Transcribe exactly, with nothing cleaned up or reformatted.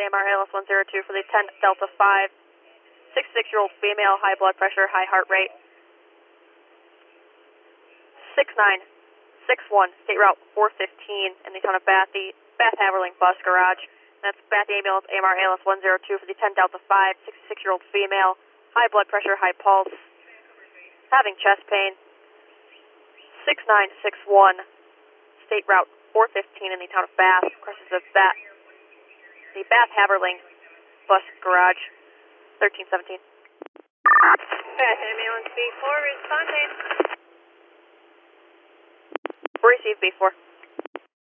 M R A L S one zero two for the ten Delta five, sixty-six-year-old female, high blood pressure, high heart rate. six nine six one, State Route four fifteen in the town of Bath, the Bath Haverling Bus Garage. That's Bath Ambulance, A M R A L S one zero two for the ten Delta five, sixty-six-year-old female, high blood pressure, high pulse, having chest pain. six nine six one, State Route four fifteen in the town of Bath, crosses the Bath, the Bath Haverling Bus Garage, thirteen seventeen. Bath Ambulance B four responding. Receive B four.